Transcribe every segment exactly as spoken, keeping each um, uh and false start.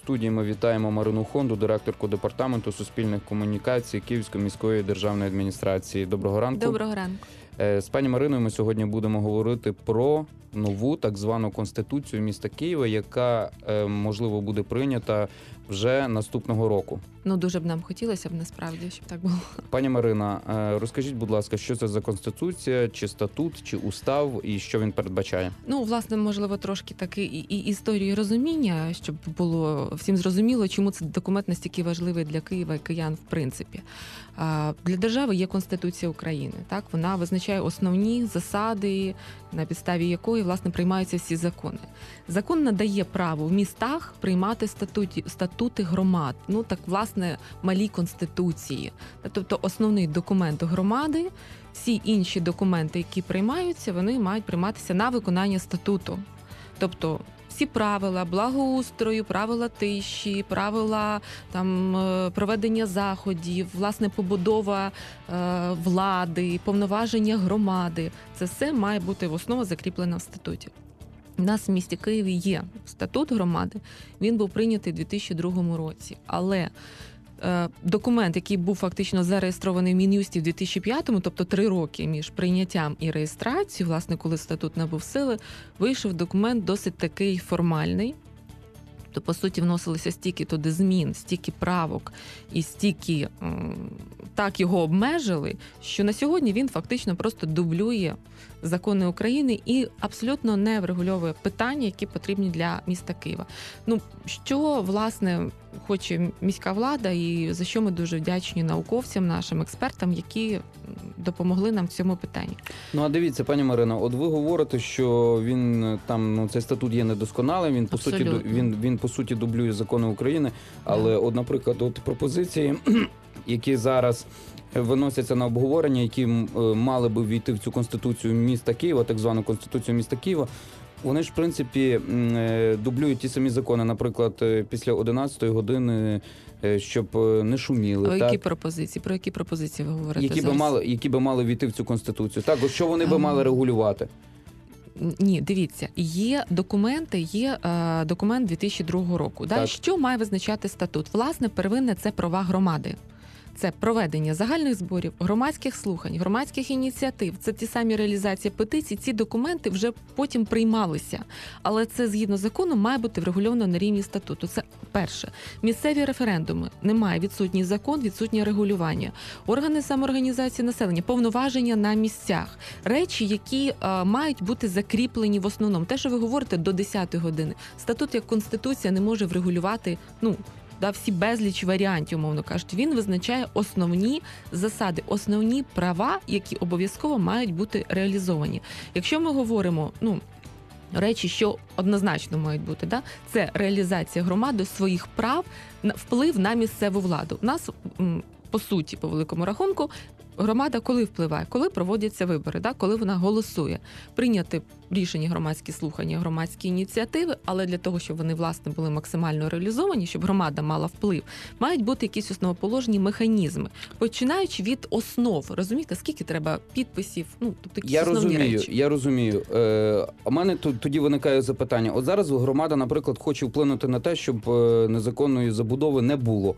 студії ми вітаємо Марину Хонду, директорку департаменту суспільних комунікацій Київської міської державної адміністрації. Доброго ранку. Доброго ранку. З пані Мариною ми сьогодні будемо говорити про нову так звану Конституцію міста Києва, яка, можливо, буде прийнята вже наступного року. Ну, дуже б нам хотілося б, насправді, щоб так було. Пані Марина, розкажіть, будь ласка, що це за Конституція, чи статут, чи устав, і що він передбачає? Ну, власне, можливо, трошки таки і, і історії розуміння, щоб було всім зрозуміло, чому цей документ настільки важливий для Києва і киян, в принципі. Для держави є Конституція України, так? Вона визначає основні засади, на підставі якої, власне, приймаються всі закони. Закон надає право в містах приймати статуті, статути громад, ну, так, власне, малі конституції. Тобто основний документ громади, всі інші документи, які приймаються, вони мають прийматися на виконання статуту. Тобто всі правила благоустрою, правила тиші, правила там проведення заходів, власне, побудова е, влади, повноваження громади. Це все має бути в основі закріплено в статуті. У нас в місті Києві є статут громади, він був прийнятий у дві тисячі другому році, але е, документ, який був фактично зареєстрований в Мін'юсті в дві тисячі п'ятому, тобто три роки між прийняттям і реєстрацією, власне, коли статут набув сили, вийшов документ досить такий формальний. То, по суті, вносилося стільки туди змін, стільки правок і стільки так його обмежили, що на сьогодні він фактично просто дублює закони України і абсолютно не врегульовує питання, які потрібні для міста Києва. Ну, що, власне, хоче міська влада і за що ми дуже вдячні науковцям, нашим експертам, які допомогли нам в цьому питанні. Ну, а дивіться, пані Марина, от ви говорите, що він там, ну, цей статут є недосконалим, він по суті, він, він по суті дублює закони України, але, от, наприклад, от пропозиції, які зараз виносяться на обговорення, які мали би війти в цю Конституцію міста Києва, так звану Конституцію міста Києва, вони ж, в принципі, дублюють ті самі закони, наприклад, після одинадцятої години, щоб не шуміли. А так? Які пропозиції? Про які пропозиції ви говорите які зараз? би мали, які би мали війти в цю Конституцію? Так, ось що вони би мали регулювати? Ні, дивіться, є документи, є е, документ дві тисячі другого року. Да? Що має визначати статут? Власне, первинне – це права громади. Це проведення загальних зборів, громадських слухань, громадських ініціатив. Це ті самі реалізації петицій. Ці документи вже потім приймалися. Але це, згідно закону, має бути врегульовано на рівні статуту. Це перше. Місцеві референдуми. Немає. Відсутній закон, відсутнє регулювання. Органи самоорганізації населення, повноваження на місцях. Речі, які а, мають бути закріплені в основному. Те, що ви говорите, до десятої години. Статут як Конституція не може врегулювати, ну, да, всі безліч варіантів, умовно кажуть. Він визначає основні засади, основні права, які обов'язково мають бути реалізовані. Якщо ми говоримо, ну, речі, що однозначно мають бути, да, це реалізація громади своїх прав, вплив на місцеву владу. У нас, по суті, по великому рахунку, громада коли впливає? Коли проводяться вибори, да? Коли вона голосує. Прийняти рішення, громадські слухання, громадські ініціативи, але для того, щоб вони, власне, були максимально реалізовані, щоб громада мала вплив, мають бути якісь основоположні механізми, починаючи від основ. Розумієте, скільки треба підписів? Ну, тобто якісь я основні розумію, речі. Я розумію. Е, у мене тут тоді виникає запитання. От зараз громада, наприклад, хоче вплинути на те, щоб незаконної забудови не було.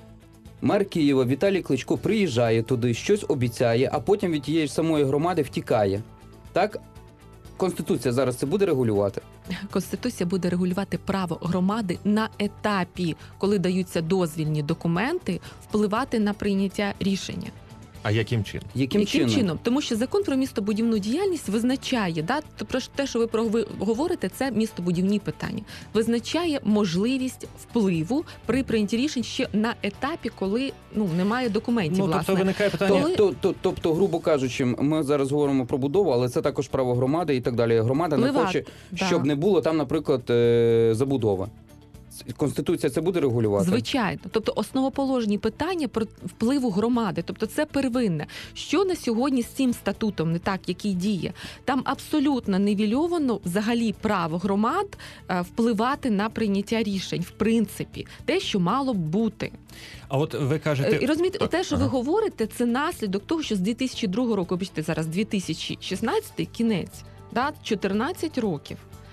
Мер Києва Віталій Кличко приїжджає туди, щось обіцяє, а потім від тієї ж самої громади втікає. Так? Конституція зараз це буде регулювати? Конституція буде регулювати право громади на етапі, коли даються дозвільні документи, впливати на прийняття рішення. А яким чином? Яким, Яким чином? чином? Тому що закон про містобудівну діяльність визначає, да, про те, що ви про ви говорите, це містобудівні питання. Визначає можливість впливу при прийнятті рішень ще на етапі, коли, ну, немає документів, Ну, власне. тобто виникає питання... Коли- Тобто, тобто, грубо кажучи, ми зараз говоримо про будову, але це також право громади і так далі. Громада не Впливати, хоче, да. щоб не було там, наприклад, забудови. Конституція це буде регулювати? Звичайно. Тобто основоположні питання про впливу громади. Тобто це первинне. Що на сьогодні з цим статутом не так, який діє? Там абсолютно нівельовано взагалі право громад впливати на прийняття рішень, в принципі. Те, що мало б бути. А от ви кажете... І розумієте, те, що ага. ви говорите, це наслідок того, що з дві тисячі другого року, бачите, зараз дві тисячі шістнадцятий, кінець, да, чотирнадцять років.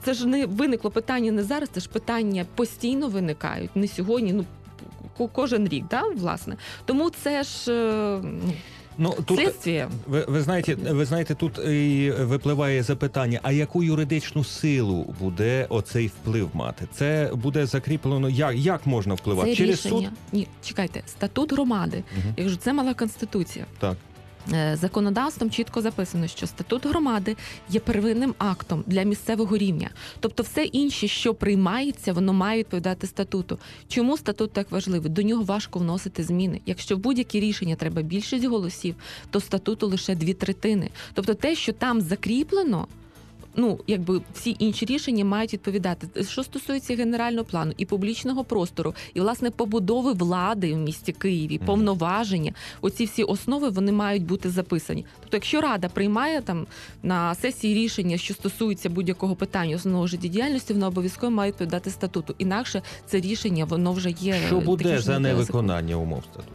це ж не виникло питання не зараз, це ж питання постійно виникають, не сьогодні, ну ко- кожен рік, да, власне. Тому це ж е, ну, Ну, тут, слідстві. ви, ви, знаєте, ви знаєте, тут і випливає запитання, а яку юридичну силу буде оцей вплив мати? Це буде закріплено, як, як можна впливати? Це Через рішення. суд? Ні, чекайте, статут громади. Угу. Я кажу, це мала конституція. Так. Е, Законодавством чітко записано, що статут громади є первинним актом для місцевого рівня. Тобто все інше, що приймається, воно має відповідати статуту. Чому статут так важливий? До нього важко вносити зміни. Якщо в будь-які рішення треба більшість голосів, то статуту лише дві третини. Тобто те, що там закріплено, ну, якби всі інші рішення мають відповідати. Що стосується генерального плану і публічного простору, і, власне, побудови влади в місті Києві, Мгм. повноваження, оці всі основи, вони мають бути записані. Тобто, якщо Рада приймає там на сесії рішення, що стосується будь-якого питання основного життєдіяльності, воно обов'язково має відповідати статуту. Інакше це рішення, воно вже є... Що буде таким, за що не невиконання умов статуту?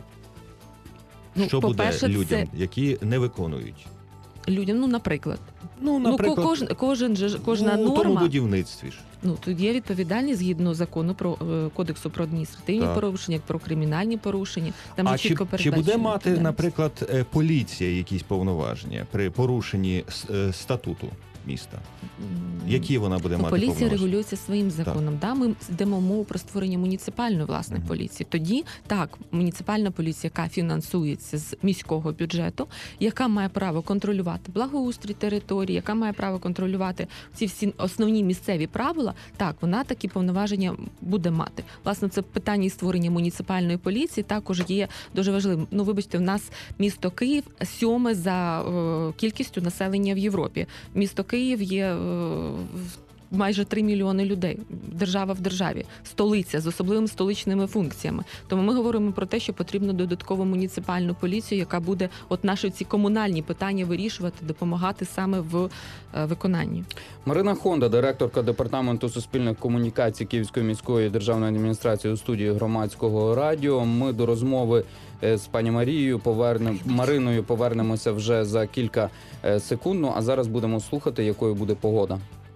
Ну, Що буде по-перше, людям, це які не виконують? людям, ну, наприклад. Ну, Ну, наприклад, ко- кожен, кожен же, кожна ну, у тому норма... будівництві ж. Ну, тут є відповідальність згідно закону про е, кодексу про адміністративні Так. порушення, як про кримінальні порушення. Там А є чи, чітко чи передбачено буде мати, відповідальність. наприклад, е, поліція якісь повноваження при порушенні с- е, статуту міста? М, Які вона буде ну, мати поліція повноваження? регулюється своїм законом. Да, ми йдемо мову про створення муніципальної власне Мгм. поліції. Тоді так, муніципальна поліція, яка фінансується з міського бюджету, яка має право контролювати благоустрій території, яка має право контролювати ці всі основні місцеві правила. Так, вона такі повноваження буде мати. Власне, це питання і створення муніципальної поліції також є дуже важливим. Ну, вибачте, в нас місто Київ сьоме за е, кількістю населення в Європі. Місто Київ є е, в- майже три мільйони людей. Держава в державі, столиця з особливими столичними функціями. Тому ми говоримо про те, що потрібно додатково муніципальну поліцію, яка буде от наші ці комунальні питання вирішувати, допомагати саме в е, виконанні. Марина Хонда, директорка департаменту суспільних комунікацій Київської міської державної адміністрації у студії Громадського радіо. Ми до розмови е, з пані Марією повернемо Мариною повернемося вже за кілька е, секунд. Ну, а зараз будемо слухати, якою буде погода.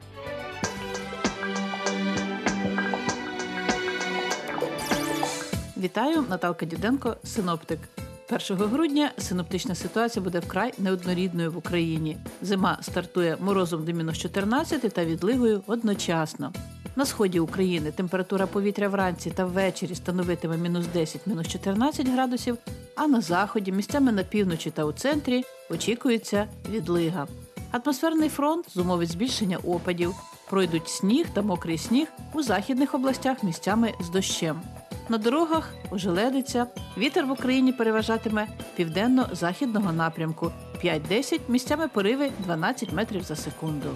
Вітаю, Наталка Діденко, синоптик. першого грудня синоптична ситуація буде вкрай неоднорідною в Україні. Зима стартує морозом до мінус чотирнадцять та відлигою одночасно. На сході України температура повітря вранці та ввечері становитиме мінус десять - мінус чотирнадцять градусів, а на заході, місцями на півночі та у центрі очікується відлига. Атмосферний фронт зумовить збільшення опадів. Пройдуть сніг та мокрий сніг у західних областях місцями з дощем. На дорогах ожеледиться, вітер в Україні переважатиме південно-західного напрямку п'ять-десять, місцями пориви дванадцять метрів за секунду.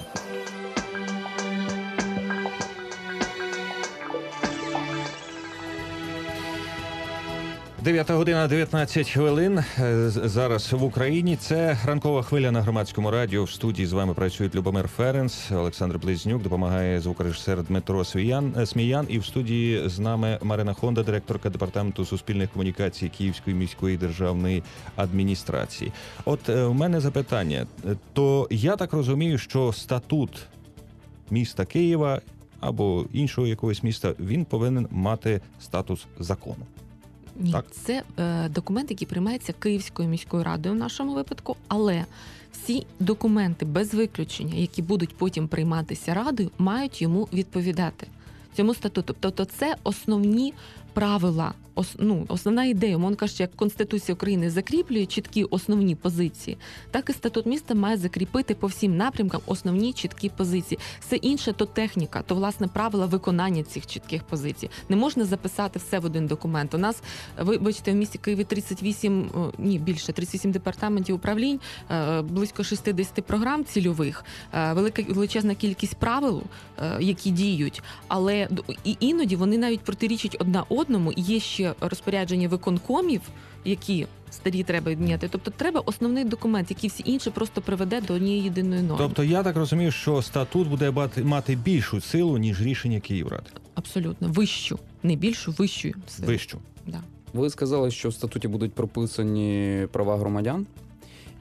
дев'ята година дев'ятнадцять хвилин. Е, з- Зараз в Україні. Це ранкова хвиля на Громадському радіо. В студії з вами працюють Любомир Ференц, Олександр Близнюк, допомагає звукорежисер Дмитро Свіян, е, Сміян. І в студії з нами Марина Хонда, директорка департаменту суспільних комунікацій Київської міської державної адміністрації. От е, у мене запитання. Е, То я так розумію, що статут міста Києва або іншого якогось міста, він повинен мати статус закону. Ні, Так. це е, документ, який приймається Київською міською радою в нашому випадку, але всі документи без виключення, які будуть потім прийматися радою, мають йому відповідати цьому статуту. Тобто це основні правила, ос, ну, основна ідея, умовно кажучи, як Конституція України закріплює чіткі основні позиції, так і статут міста має закріпити по всім напрямкам основні чіткі позиції. Все інше то техніка, то власне правила виконання цих чітких позицій. Не можна записати все в один документ. У нас, вибачте, в місті Києві тридцять вісім, о, ні, більше, тридцять вісім департаментів управлінь, е, близько шістдесят програм цільових, е, велика величезна кількість правил, е, які діють, але д- і іноді вони навіть протирічать одна одному, і є ще розпорядження виконкомів, які старі треба відміняти. Тобто треба основний документ, який всі інші просто приведе до однієї єдиної норми. Тобто я так розумію, що статут буде бати- мати більшу силу, ніж рішення Київради. Абсолютно. Вищу. Не більшу, вищу. силу. Вищу. Да. Ви сказали, що в статуті будуть прописані права громадян.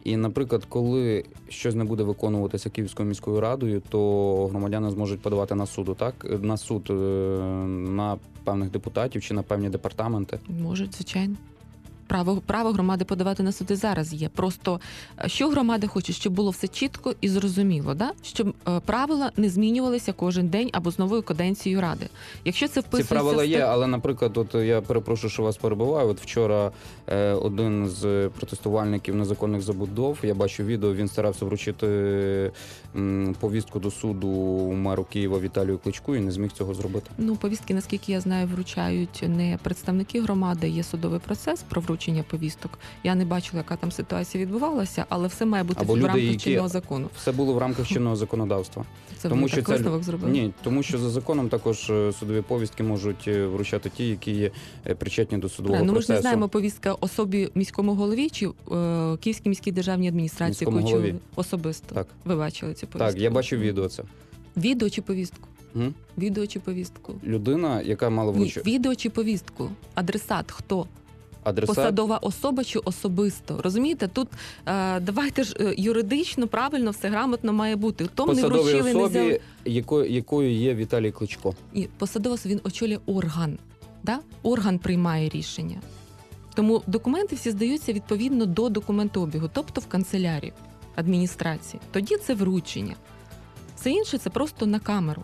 І, наприклад, коли щось не буде виконуватися Київською міською радою, то громадяни зможуть подавати на суду, так? На суд на певних депутатів чи на певні департаменти. Можуть, звичайно. Право, право громади подавати на суди зараз є. Просто що громада хоче, щоб було все чітко і зрозуміло, да? Щоб е, правила не змінювалися кожен день або з новою каденцією ради. Якщо це вписується... Ці правила є, але, наприклад, от я перепрошую, що вас перебиваю. От вчора е, один з протестувальників незаконних забудов, я бачу відео, він старався вручити м, повістку до суду меру Києва Віталію Кличку і не зміг цього зробити. Ну, повістки, наскільки я знаю, вручають не представники громади, є судовий процес про вручення повісток. Я не бачила, яка там ситуація відбувалася, але все має бути Або в люди, рамках які... чинного закону. Все було в рамках чинного законодавства. Це тому ви що так це... висновок зробили? Ні, тому що за законом також судові повістки можуть вручати ті, які є причетні до судового ну, процесу. Ми ж не знаємо, повістка особі міському голові чи е, Київській міській державній адміністрації, яку чули особисто. Так. Ви бачили цю повістку? Так, я бачив відео це. Відео чи повістку? М? Відео чи повістку? Людина, яка мала вручити... Відео чи повістку? Адресат хто? Адресат... Посадова особа чи особисто? Розумієте, тут е, давайте ж е, юридично, правильно, все грамотно має бути. Тому не вручили, особі, не взяли... якою, якою є Віталій Кличко. І посадова особа, він очолює орган. Да? Орган приймає рішення. Тому документи всі здаються відповідно до документообігу, тобто в канцелярію адміністрації. Тоді це вручення. Все інше – це просто на камеру.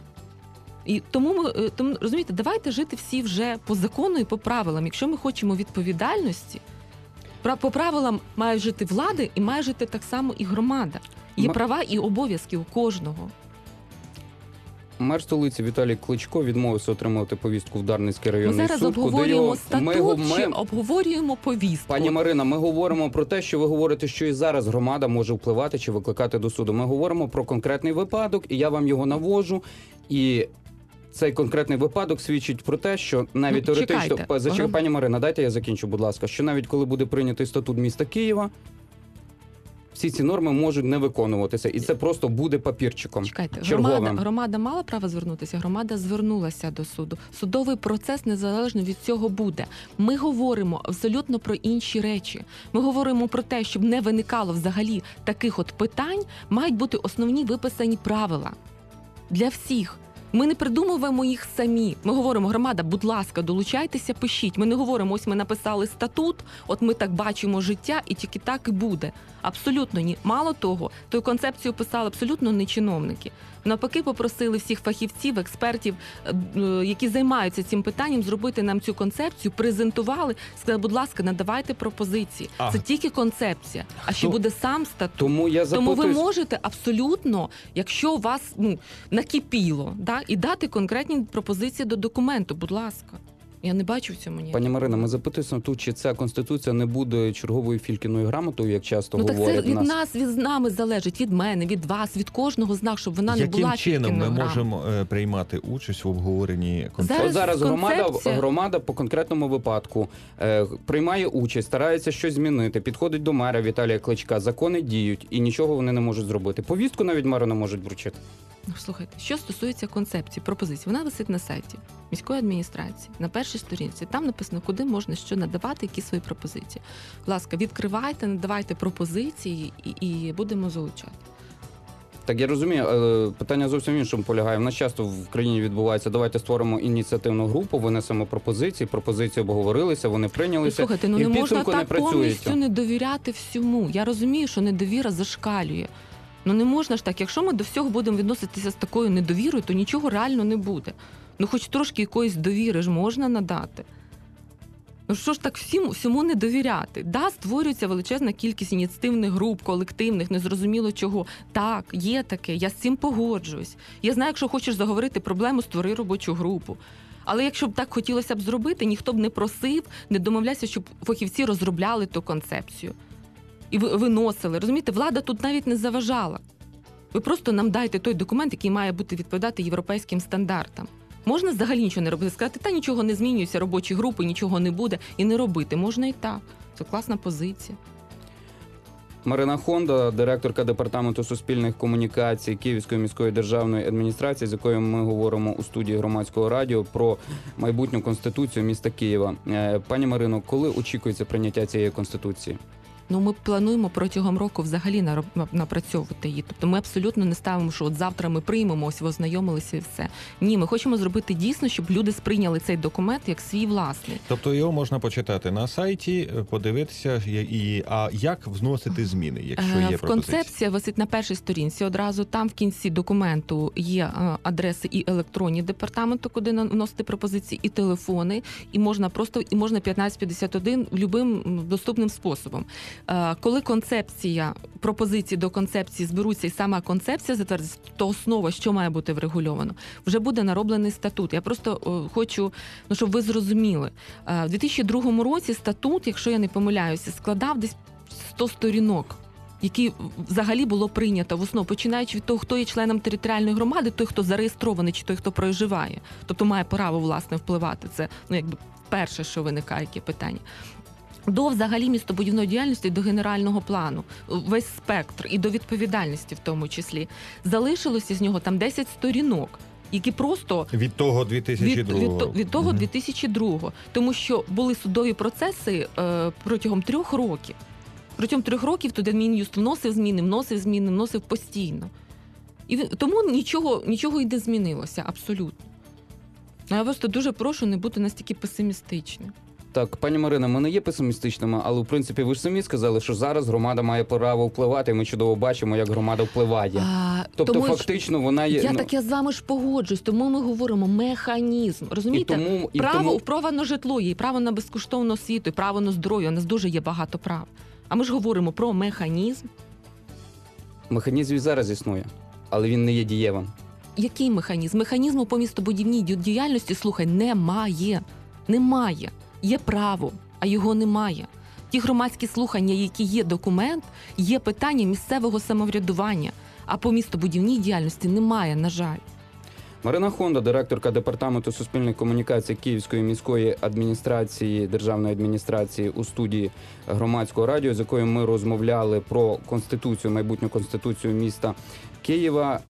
І тому ми тому, розумієте, давайте жити всі вже по закону і по правилам. Якщо ми хочемо відповідальності, по правилам має жити влада і має жити так само і громада. Є М... права і обов'язки у кожного. Мер столиці Віталій Кличко відмовився отримувати повістку в Дарницький районний суд. Ми зараз суд, обговорюємо його... статут ми... чи обговорюємо повістку? Пані Марина, ми говоримо про те, що ви говорите, що і зараз громада може впливати чи викликати до суду. Ми говоримо про конкретний випадок, і я вам його навожу. І цей конкретний випадок свідчить про те, що навіть ну, теоретично... Зачекайте, пані Марина, дайте я закінчу, будь ласка. Що навіть коли буде прийнятий статут міста Києва, всі ці норми можуть не виконуватися. І це просто буде папірчиком. Чекайте, черговим. Громада, громада мала право звернутися? Громада звернулася до суду. Судовий процес незалежно від цього буде. Ми говоримо абсолютно про інші речі. Ми говоримо про те, щоб не виникало взагалі таких от питань, мають бути основні виписані правила. Для всіх. Ми не придумуємо їх самі. Ми говоримо, громада, будь ласка, долучайтеся, пишіть. Ми не говоримо, ось ми написали статут, от ми так бачимо життя, і тільки так і буде. Абсолютно ні. Мало того, ту концепцію писали абсолютно не чиновники. Навпаки, попросили всіх фахівців, експертів, які займаються цим питанням, зробити нам цю концепцію, презентували, сказали, будь ласка, надавайте пропозиції. А. Це тільки концепція, а ще буде сам статут. Тому, я запутуюсь... Тому ви можете абсолютно, якщо у вас ну, накипіло, да, і дати конкретні пропозиції до документу, будь ласка. Я не бачу в цьому ніякого. Пані Марина, ми запитуємося тут, чи ця Конституція не буде черговою фількіною грамотою, як часто ну, говорять. Ну так це від нас. нас, від нами залежить, від мене, від вас, від кожного з нас, щоб вона Яким не була фількіною чином ми грамотою. можемо е, приймати участь в обговоренні концепції? Зараз, От зараз концепція... громада, громада по конкретному випадку е, приймає участь, старається щось змінити, підходить до мера Віталія Кличка, закони діють і нічого вони не можуть зробити. Повістку навіть меру не можуть вручити. Слухайте, що стосується концепції, пропозиції, вона висить на сайті міської адміністрації, на першій сторінці. Там написано, куди можна що надавати, які свої пропозиції. Будь ласка, відкривайте, надавайте пропозиції і, і будемо залучати. Так, я розумію, але питання зовсім в іншому полягає. В нас часто в країні відбувається, давайте створимо ініціативну групу, винесемо пропозиції, пропозиції обговорилися, вони прийнялися, ну, слухайте, ну, і в не можна підсумку не так повністю працюється. не довіряти всьому. Я розумію, що недовіра зашкалює. Ну не можна ж так, якщо ми до всього будемо відноситися з такою недовірою, то нічого реально не буде. Ну хоч трошки якоїсь довіри ж можна надати. Ну що ж так всім, всьому не довіряти? Да, створюється величезна кількість ініціативних груп, колективних, незрозуміло чого. Так, є таке, я з цим погоджуюсь. Я знаю, якщо хочеш заговорити проблему, створи робочу групу. Але якщо б так хотілося б зробити, ніхто б не просив, не домовлявся, щоб фахівці розробляли ту концепцію. І виносили. Розумієте, влада тут навіть не заважала. Ви просто нам дайте той документ, який має бути відповідати європейським стандартам. Можна взагалі нічого не робити, сказати, та нічого не змінюється, робочі групи, нічого не буде, і не робити. Можна і так. Це класна позиція. Марина Хонда, директорка департаменту суспільних комунікацій Київської міської державної адміністрації, з якою ми говоримо у студії Громадського радіо про майбутню конституцію міста Києва. Пані Марино, коли очікується прийняття цієї конституції? Ну, ми плануємо протягом року взагалі нароб- напрацьовувати її. Тобто ми абсолютно не ставимо, що от завтра ми приймемо, ось ознайомилися і все. Ні, ми хочемо зробити дійсно, щоб люди сприйняли цей документ як свій власний. Тобто його можна почитати на сайті, подивитися, і, а як вносити зміни, якщо є Е, В пропозиції? концепція висить на першій сторінці. Одразу там в кінці документу є е, адреси і електронні департаменту, куди на- вносити пропозиції, і телефони, і можна просто і можна п'ятнадцять п'ятдесят один любим м, доступним способом. Е, Коли концепція, пропозиції до концепції зберуться, і сама концепція затвердиться, то основа, що має бути врегульовано, вже буде нароблений статут. Я просто е, хочу, ну, щоб ви зрозуміли. Е, В дві тисячі другому році статут, якщо я не помиляюся, складав десь сто сторінок, які взагалі було прийнято в основу, починаючи від того, хто є членом територіальної громади, той, хто зареєстрований, чи той, хто проживає. Тобто має право, власне, впливати. Це, ну, якби перше, що виникає, яке питання. До взагалі містобудівної діяльності, до генерального плану, весь спектр і до відповідальності в тому числі. Залишилося з нього там десять сторінок, які просто Від того дві тисячі від, другого. від, то- від того Мгм. дві тисячі другого. Тому що були судові процеси е, протягом трьох років. Протягом трьох років туди Мін'юст вносив зміни, вносив зміни, вносив постійно. І ви- тому нічого, нічого і не змінилося, абсолютно. А я просто дуже прошу не бути настільки песимістичним. Так, пані Марина, ми не є песимістичними, але в принципі ви ж самі сказали, що зараз громада має право впливати, і ми чудово бачимо, як громада впливає. А, Тобто, тому ж- фактично, вона є. Я ну, так я з вами ж погоджуюсь, тому ми говоримо механізм. і Розумієте? тому, і Право, тому... право на житло є, і право на безкоштовну освіту, і право на здоров'я. У нас дуже є багато прав. А ми ж говоримо про механізм. механізм і зараз існує, але він не є дієвим. Який механізм? Механізму по містобудівній ді- діяльності, слухай, немає. Немає. Є право, а його немає. Ті громадські слухання, які є документ, є питання місцевого самоврядування, а по містобудівній діяльності немає, на жаль. Марина Хонда, директорка департаменту суспільної комунікації Київської міської адміністрації, державної адміністрації у студії громадського радіо, з якою ми розмовляли про конституцію, майбутню конституцію міста Києва.